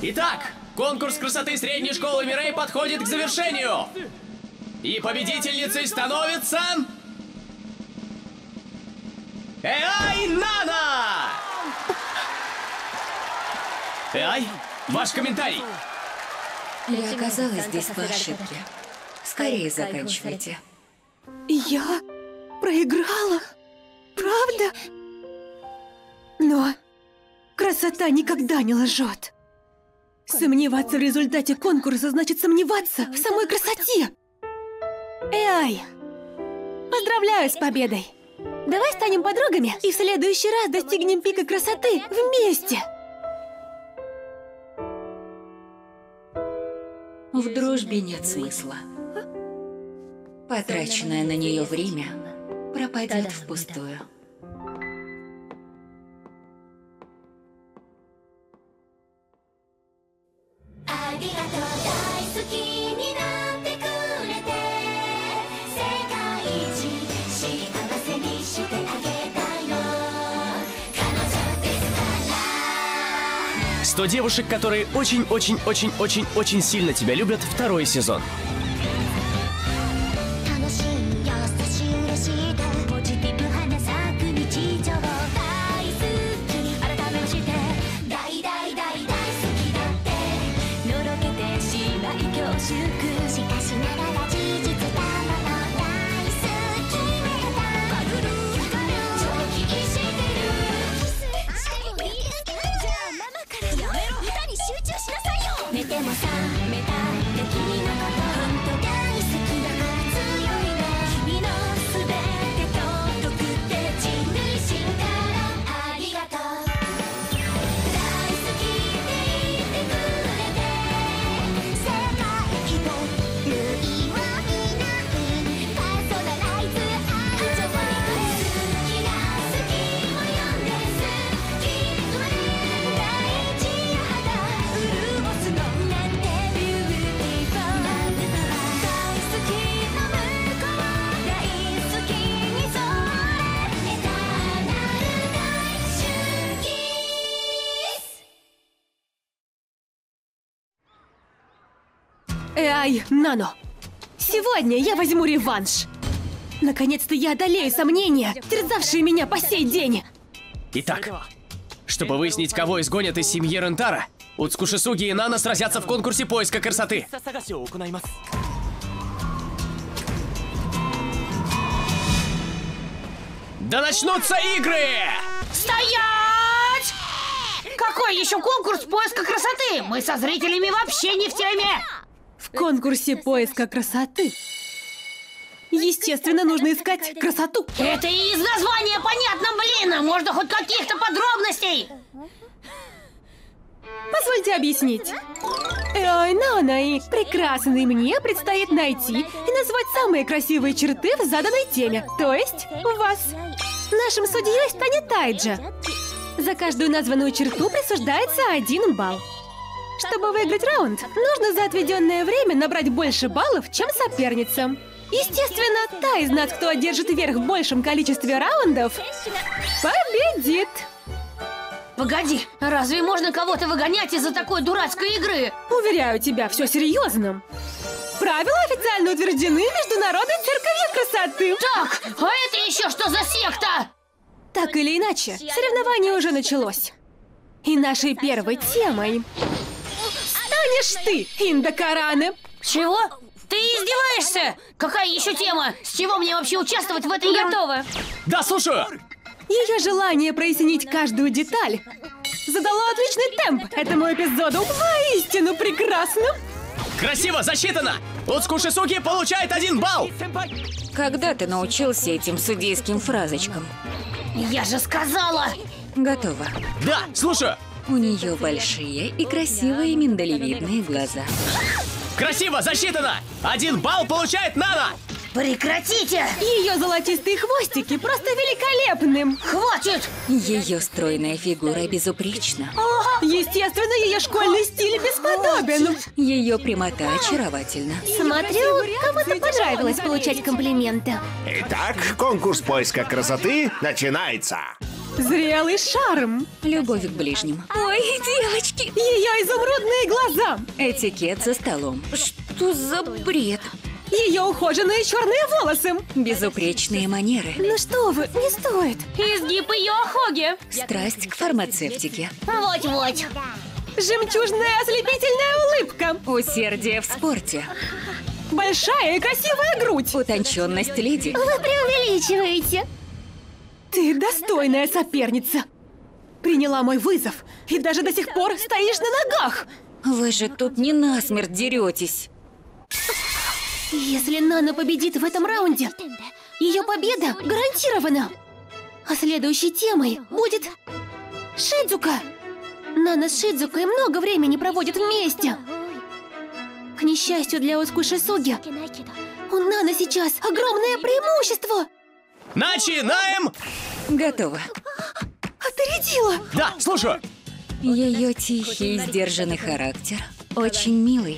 Итак, конкурс красоты средней школы Мирей подходит к завершению. И победительницей становится... Эай Нана! Эай, ваш комментарий. Я оказалась здесь по ошибке. Скорее заканчивайте. Я проиграла? Правда? Но красота никогда не лжет. Сомневаться в результате конкурса значит сомневаться в самой красоте. Эй, поздравляю с победой. Давай станем подругами и в следующий раз достигнем пика красоты вместе. В дружбе нет смысла. Потраченное на нее время пропадет впустую. «100 девушек, которые очень-очень-очень-очень-очень сильно тебя любят» второй сезон. Эй, Нано! Сегодня я возьму реванш! Наконец-то я одолею сомнения, терзавшие меня по сей день! Итак, чтобы выяснить, кого изгонят из семьи Рентара, Уцкушисуги и Нана сразятся в конкурсе поиска красоты. Да начнутся игры! Стоять! Какой еще конкурс поиска красоты? Мы со зрителями вообще не в теме! В конкурсе поиска красоты, естественно, нужно искать красоту. Это и из названия понятно, блин! А можно хоть каких-то подробностей? Позвольте объяснить. Эй, Нана, и прекрасный мне предстоит найти и назвать самые красивые черты в заданной теме, то есть у вас. Нашим судьей станет Тайджа. За каждую названную черту присуждается 1 балл. Чтобы выиграть раунд, нужно за отведенное время набрать больше баллов, чем соперница. Естественно, та из нас, кто одержит верх в большем количестве раундов, победит. Погоди, разве можно кого-то выгонять из-за такой дурацкой игры? Уверяю тебя, все серьезно. Правила официально утверждены Международной церковью красоты. Так, а это еще что за секта? Так или иначе, соревнование уже началось. И нашей первой темой станешь ты, Индокаране. Чего? Ты издеваешься? Какая еще тема? С чего мне вообще участвовать в этой Готово. Да, слушаю! Ее желание прояснить каждую деталь задало отличный темп этому эпизоду. Воистину прекрасно! Красиво засчитано! Уцкушисуги получает 1 балл! Когда ты научился этим судейским фразочкам? Я же сказала! Готово. Да, слушаю! У нее большие и красивые миндалевидные глаза. Красиво засчитано! 1 балл получает Нана! Прекратите! Ее золотистые хвостики просто великолепны. Хватит! Ее стройная фигура безупречна. Естественно, ее школьный стиль бесподобен. Ее прямота очаровательна. Смотрю, кому-то понравилось получать комплименты. Итак, конкурс поиска красоты начинается. Зрелый шарм. Любовь к ближним. Ой, девочки! Ее изумрудные глаза. Этикет за столом. Что за бред? Ее ухоженные черные волосы. Безупречные манеры. Ну что вы, не стоит. Изгиб ее охоги. Страсть к фармацевтике. Вот-вот. Жемчужная ослепительная улыбка. Усердие в спорте. Большая и красивая грудь. Утонченность леди. Вы преувеличиваете. Ты достойная соперница. Приняла мой вызов и даже до сих пор стоишь на ногах. Вы же тут не насмерть деретесь. Если Нана победит в этом раунде, ее победа гарантирована. А следующей темой будет Шидзука. Нана с Шидзукой много времени проводят вместе. К несчастью для Оцкушисуги, у Наны сейчас огромное преимущество. Начинаем! Готово. Опередила. Да, слушаю. Ее тихий, сдержанный характер. Очень милый.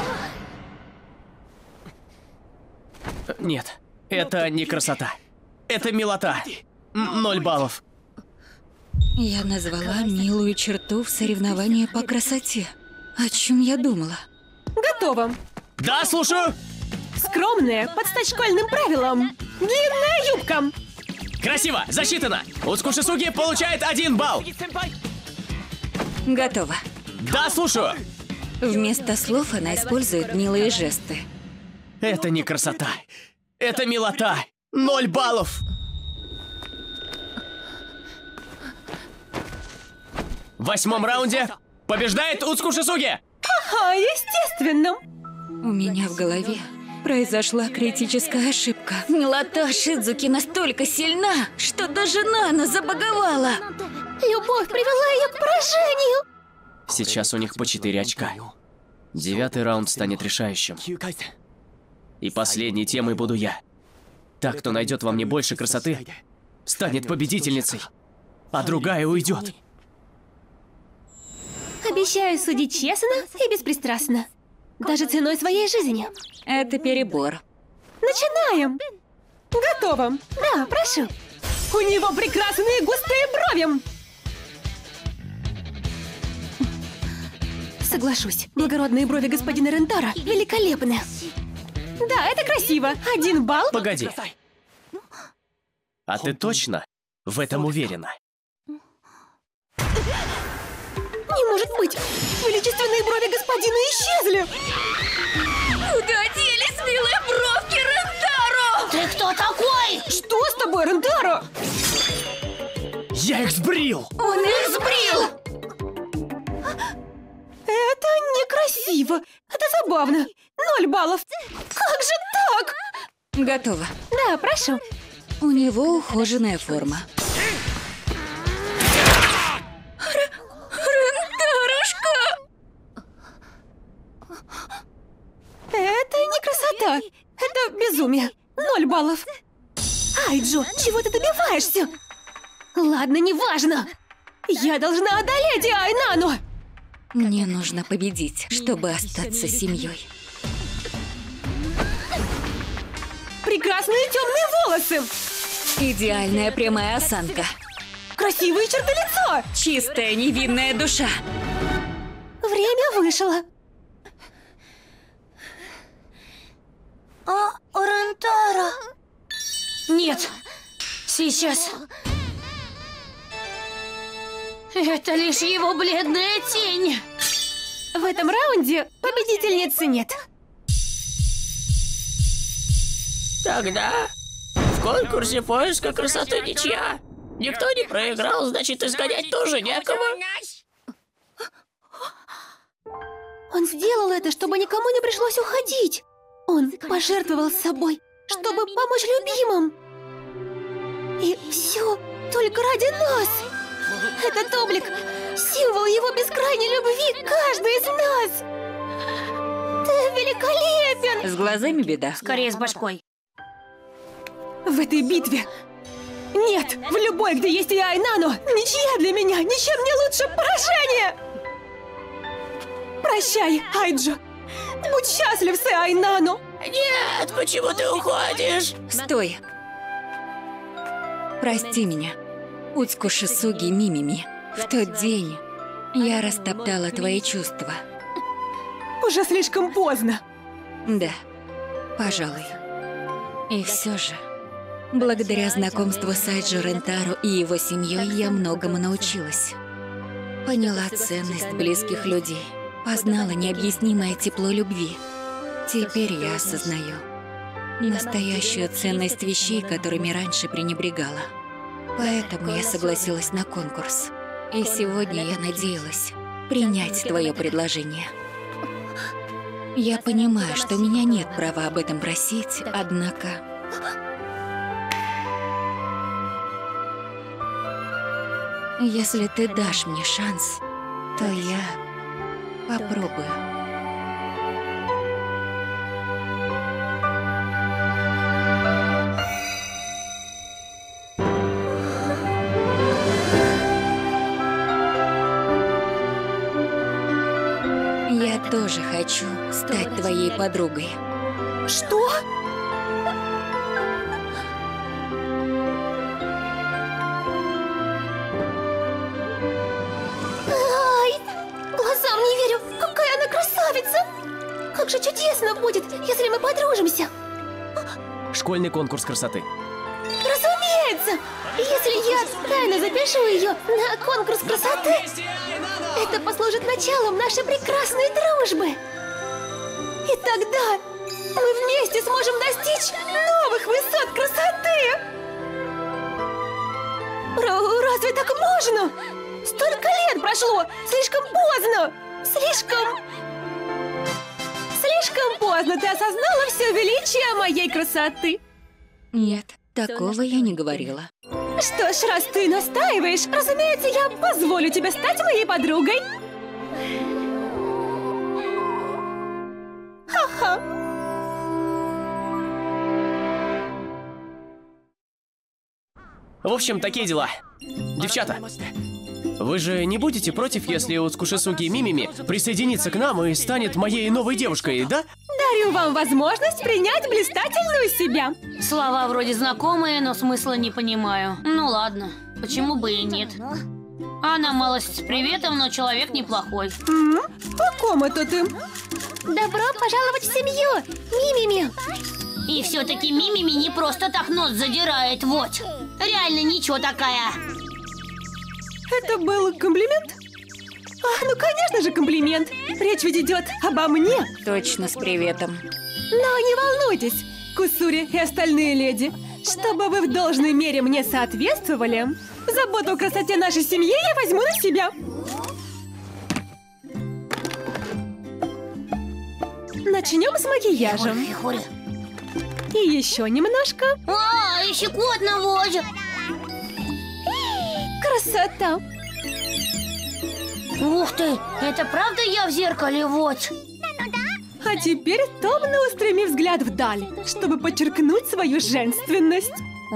Нет, это не красота. Это милота. 0 баллов. Я назвала милую черту в соревновании по красоте. О чем я думала? Готово. Да, слушаю. Скромная, под стать школьным правилам. Длинная юбка. Красиво, засчитано. Уцкушисуги получает 1 балл. Готово. Да, слушаю. Вместо слов она использует милые жесты. Это не красота. Это милота. 0 баллов. В 8-м раунде побеждает Уцкушисуги. Ага, естественно. У меня в голове произошла критическая ошибка. Милота Шидзуки настолько сильна, что даже Нана забаговала. Любовь привела ее к поражению. Сейчас у них по 4 очка. 9-й раунд станет решающим. И последней темой буду я. Та, кто найдет во мне больше красоты, станет победительницей, а другая уйдет. Обещаю судить честно и беспристрастно. Даже ценой своей жизни. Это перебор. Начинаем. Готово. Да, прошу. У него прекрасные густые брови. Соглашусь, благородные брови господина Рентара великолепны. Да, это красиво. 1 балл. Погоди. А ты точно в этом уверена? Не может быть! Величественные брови господина исчезли! Куда делись милые бровки Рентаро? Ты кто такой? Что с тобой, Рентаро? Я их сбрил! Он их сбрил! Это некрасиво. Это забавно. 0 баллов. Как же так? Готово. Да, прошу. У него ухоженная форма. Рентарушка! Это не красота. Это безумие. 0 баллов. Айджо, чего ты добиваешься? Ладно, неважно. Я должна одолеть Айнану. Мне нужно победить, чтобы остаться семьей. Прекрасные темные волосы. Идеальная прямая осанка. Красивые черты лица. Чистая невинная душа. Время вышло. Рентаро. Нет. Сейчас. Это лишь его бледная тень. В этом раунде победительницы нет. Тогда в конкурсе поиска красоты ничья. Никто не проиграл, значит, изгонять тоже некого. Он сделал это, чтобы никому не пришлось уходить. Он пожертвовал собой, чтобы помочь любимым. И все только ради нас. Этот облик – символ его бескрайней любви к каждой из нас. Ты великолепен! С глазами беда. Скорее с башкой. В этой битве нет, в любой, где есть я Айнану, ничья для меня, ничем не лучше поражения! Прощай, Айджо. Будь счастлив с Айнану. Нет, почему ты уходишь? Стой. Прости меня. Уцкушисуги Мимими, в тот день я растоптала твои чувства. Уже слишком поздно. Да, пожалуй. И все же, благодаря знакомству с Айджи Рентаро и его семьей я многому научилась. Поняла ценность близких людей, познала необъяснимое тепло любви. Теперь я осознаю настоящую ценность вещей, которыми раньше пренебрегала. Поэтому я согласилась на конкурс. И сегодня я надеялась принять твое предложение. Я понимаю, что у меня нет права об этом просить, однако... Если ты дашь мне шанс, то я попробую. Я тоже хочу стать твоей подругой. Что? Глазам не верю, какая она красавица! Как же чудесно будет, если мы подружимся! Школьный конкурс красоты. Разумеется! Если я тайно запишу ее на конкурс красоты, это послужит началом нашей прекрасной дружбы! И тогда мы вместе сможем достичь новых высот красоты! Разве так можно? Столько лет прошло! Слишком поздно! Слишком Поздно ты осознала все величие моей красоты. Нет, такого я не говорила. Что ж, раз ты настаиваешь, разумеется, я позволю тебе стать моей подругой. Ха-ха. В общем, такие дела. Девчата, вы же не будете против, если Уцкушисуги Мимими присоединится к нам и станет моей новой девушкой, да? Дарю вам возможность принять блистательную себя. Слова вроде знакомые, но смысла не понимаю. Ну ладно, почему бы и нет. Она малость с приветом, но человек неплохой. О ком это ты? добро пожаловать в семью, Мимими! И все-таки Мимими не просто так нос задирает, вот. Реально ничего такая. Это был комплимент? Ну конечно же комплимент. Речь ведь идет обо мне. Точно с приветом. Но не волнуйтесь, Кусури и остальные леди. Чтобы вы в должной мере мне соответствовали, заботу о красоте нашей семьи я возьму на себя. Начнем с макияжем. И еще немножко. Еще кот наводит. Красота. Ух ты, это правда я в зеркале, вот? А теперь томно устреми взгляд вдаль, чтобы подчеркнуть свою женственность.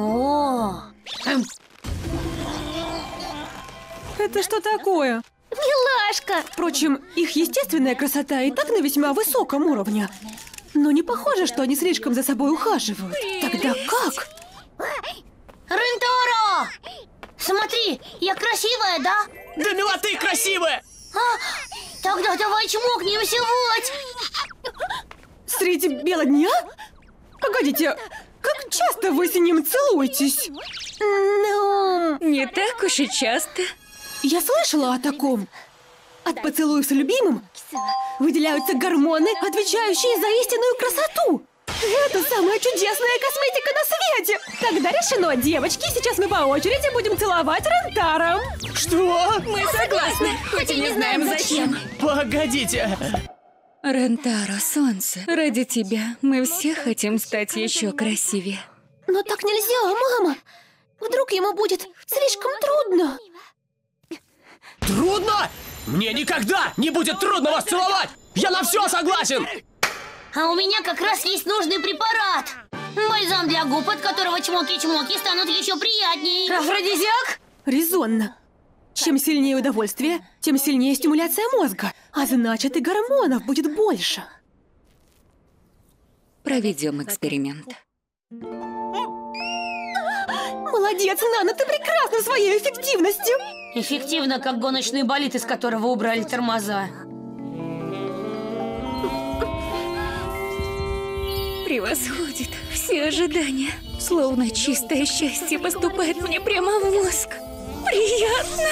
Это что такое? Милашка! Впрочем, их естественная красота и так на весьма высоком уровне. Но не похоже, что они слишком за собой ухаживают. Тогда как? Рентаро! Смотри, я красивая, да? Да милоты красивая! Тогда давай чмокнемся, вот! Среди бела дня? Погодите, как часто вы с ним целуетесь? Ну, не так уж и часто. Я слышала о таком. От поцелуев с любимым выделяются гормоны, отвечающие за истинную красоту. Это самая чудесная косметика на свете. Тогда решено, девочки, сейчас мы по очереди будем целовать Рентаро. Что? Мы согласны, хоть и не знаем зачем. Погодите. Рентаро, солнце, ради тебя мы все хотим стать еще красивее. Но так нельзя, мама. Вдруг ему будет слишком трудно. Трудно? Мне никогда не будет трудно вас целовать! Я на все согласен! А у меня как раз есть нужный препарат. Бальзам для губ, от которого чмоки-чмоки станут еще приятнее. Афродизиак? Резонно. Чем сильнее удовольствие, тем сильнее стимуляция мозга. А значит, и гормонов будет больше. Проведем эксперимент. Молодец, Нана, ты прекрасна своей эффективностью. Эффективно, как гоночный болид, из которого убрали тормоза. Превосходит все ожидания. Словно чистое счастье поступает мне прямо в мозг. Приятно.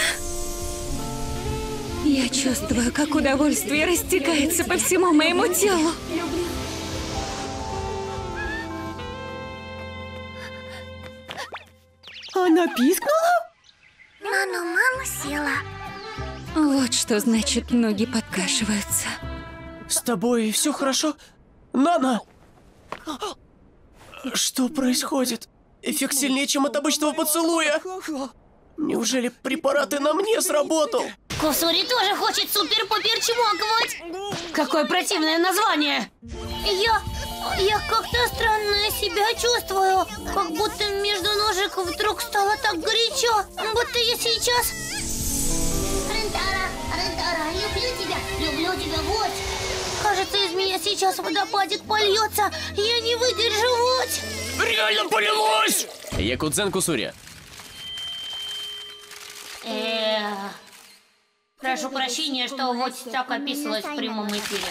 Я чувствую, как удовольствие растекается по всему моему телу. Она пискнула? Но мама села. Вот что значит, ноги подкашиваются. С тобой все хорошо? Нана! Что происходит? Эффект сильнее, чем от обычного поцелуя. Неужели препараты на мне сработал? Кусури тоже хочет супер-пупер чмокнуть. Какое противное название. Я как-то странно себя чувствую. Как будто между ножек вдруг стало так горячо. Будто я сейчас... Рентара, люблю тебя, вот. Кажется, из меня сейчас водопадик польется. Я не выдержу, вот. Реально полилось! Якудзен Кусури. Прошу прощения, что вот так описывалось в прямом эфире.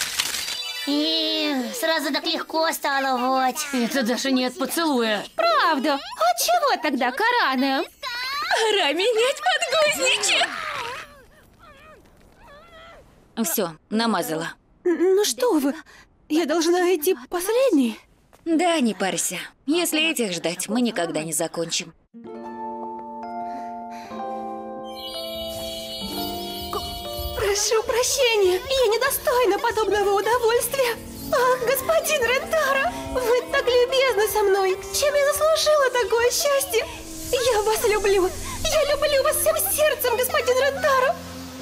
И сразу так легко стало, вот. Это даже не от поцелуя. Правда? А чего тогда, Карана? Пора менять подгузники. Все, намазала. Ну что вы, я должна идти последней. Да, не парься. Если этих ждать, мы никогда не закончим. Прошу прощения, я недостойна подобного удовольствия. Ах, господин Рентара, вы так любезны со мной. Чем я заслужила такое счастье? Я вас люблю. Я люблю вас всем сердцем, господин Рентара.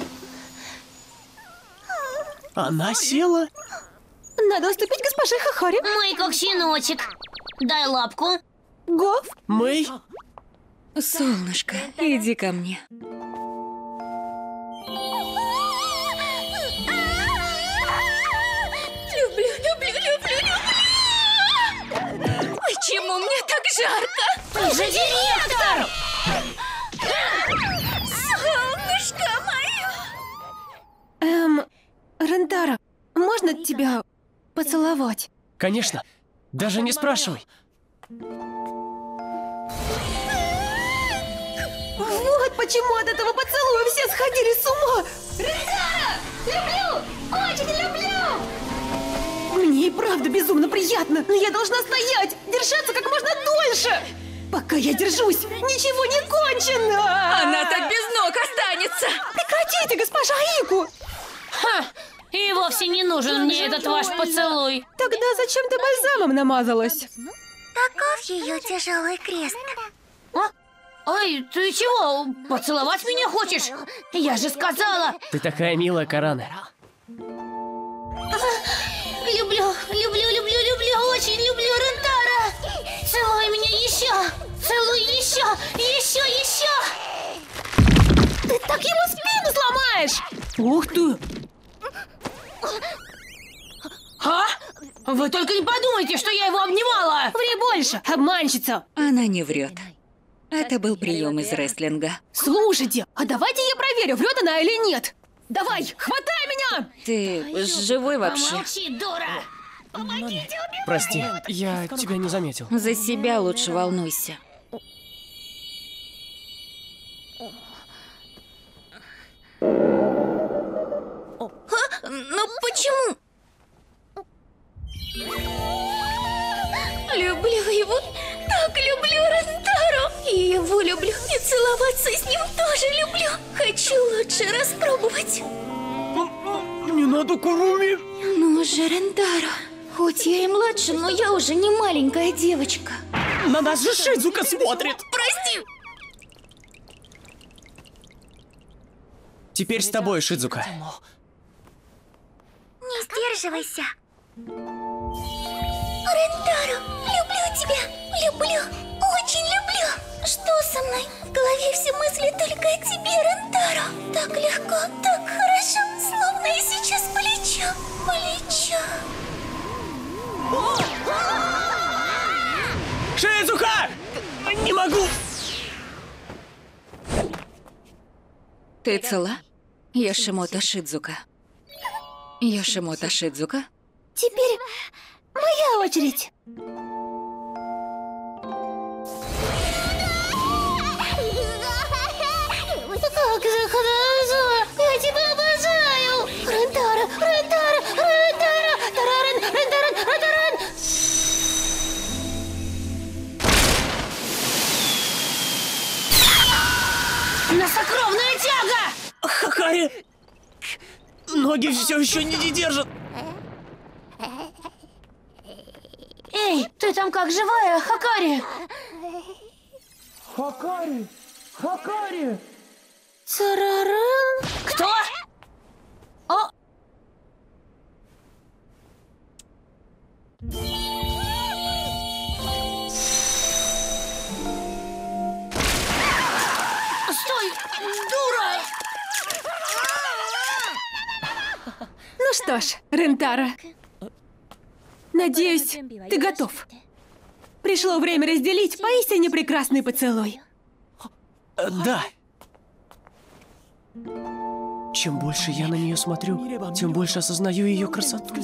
Она села? Надо уступить госпоже Хахари. Мэй как щеночек. Дай лапку. Гоф? Мэй? Солнышко, иди ко мне. Люблю. Почему мне так жарко? Ты же директор! Солнышко мое! Рентара, можно тебя поцеловать? Конечно. Даже не спрашивай. Вот почему от этого поцелуя все сходили с ума! Рентара! Люблю! Очень люблю! Мне и правда безумно приятно, но я должна стоять, держаться как можно дольше! Пока я держусь, ничего не кончено! Она так без ног останется! Прекратите, госпожа Ику! Ха! И вовсе не нужен мне этот ваш поцелуй. Тогда зачем ты бальзамом намазалась? Таков ее тяжелый крест. Ай, ты чего? Поцеловать меня хочешь? Я же сказала. Ты такая милая, Карана. Люблю, очень люблю Рентара. Целуй меня еще. Целуй еще. Ты так ему спину сломаешь! Ух ты! А? Вы только не подумайте, что я его обнимала! Ври больше, обманщица! Она не врет. Это был прием из рестлинга. Слушайте, а давайте я проверю, врет она или нет. Давай, хватай меня! Ты живой вообще? Помолчи, дура! Прости, я тебя не заметил. За себя лучше волнуйся. Но почему? Люблю его, так люблю Рентару. И его люблю, и целоваться с ним тоже люблю. Хочу лучше распробовать. Не надо, Куруми. Ну же, Рентаро. Хоть я и младше, но я уже не маленькая девочка. На нас же Шидзука смотрит. Прости. Теперь с тобой, Шидзука. Не сдерживайся. Рентаро, люблю тебя. Люблю. Очень люблю. Что со мной? В голове все мысли только о тебе, Рентаро. Так легко, так хорошо. Словно я сейчас полечу. Шидзука! Не могу! Ты цела? Йошимото Шидзука. Йошимото Шидзука? Теперь моя очередь. Как же хорошо! Я тебя обожаю! Рентаро! Рентаро! Рентаро! Тарарен! Рентарен! Рентарен! Носокровная тяга! Хакари! Ноги все еще не держат. Эй, ты там как, живая, Хакари? Хакари! Хакари! Тарарен! Кто? О! Стой, дура! Ну что ж, Рентаро, надеюсь, ты готов. Пришло время разделить поистине прекрасный поцелуй. Да. Чем больше я на нее смотрю, тем больше осознаю ее красоту.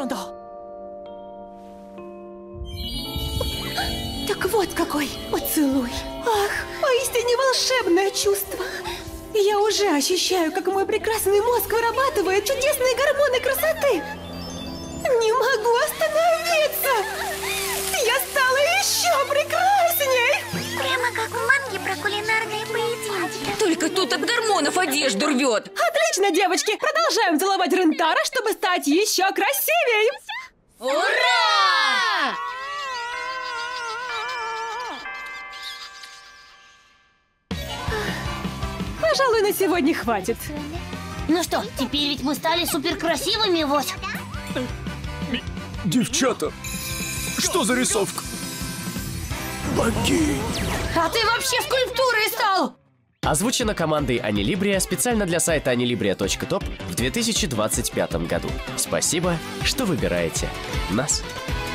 Так вот какой поцелуй. Ах, поистине волшебное чувство. Я уже ощущаю, как мой прекрасный мозг вырабатывает чудесные гормоны красоты. Не могу остановиться. Я стала еще прекрасней. Прямо как в манге про кулинарные поединки. Только тут от гормонов одежду рвет. Отлично, девочки. Продолжаем целовать Рентаро, чтобы стать еще красивее. Ура! Пожалуй, на сегодня хватит. Ну что, теперь ведь мы стали суперкрасивыми, вот. Девчата, что за рисовка? Богинь! А ты вообще скульптурой стал! Озвучено командой Анилибрия специально для сайта anilibria.top в 2025 году. Спасибо, что выбираете нас.